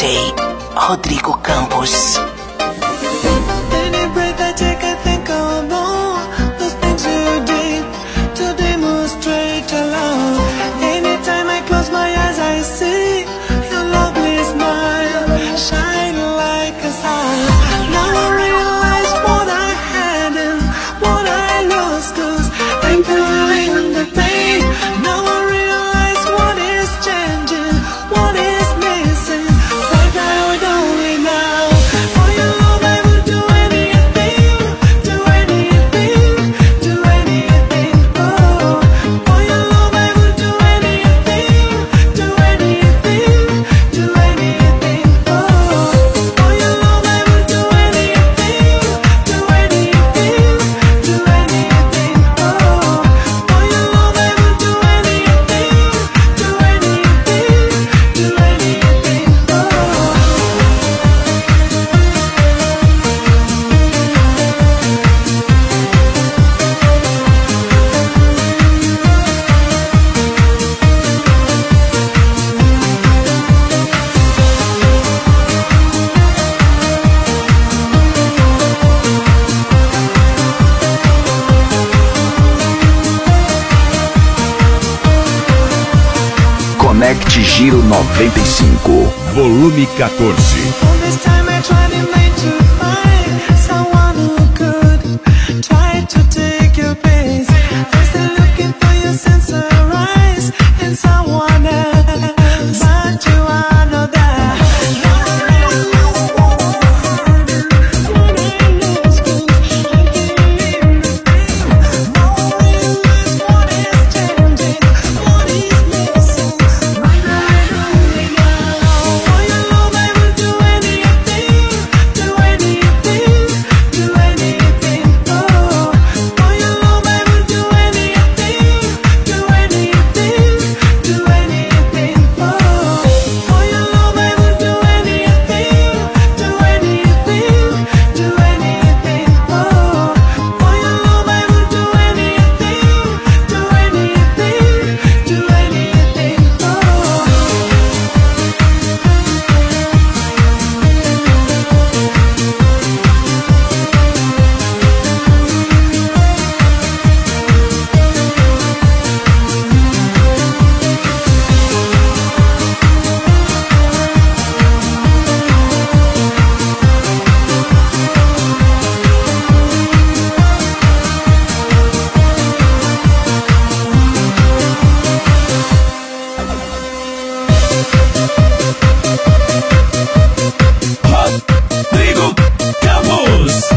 DJ Rodrigo Campos. Any breath I take, I think of all those things you did to demonstrate your love. Anytime I close my eyes, I see your lovely smile shine like a star. Now I realize what I had and what I lost, 'cause I'm feeling the pain. Now I realize what is changing, what is missing. Right now and only now. For your love I would do anything, do anything, do anything. Oh, for your love I would do anything, do anything, do anything. Oh, for your love I would do anything, do anything, do anything. Oh, for your love I would do anything, do anything, do anything. Conecte Giro 95, volume 14. All this time I tried and made to find someone who could try to take your place. I'm still looking for your sense of rise in someone else, but you are not there. Rodrigo Campos.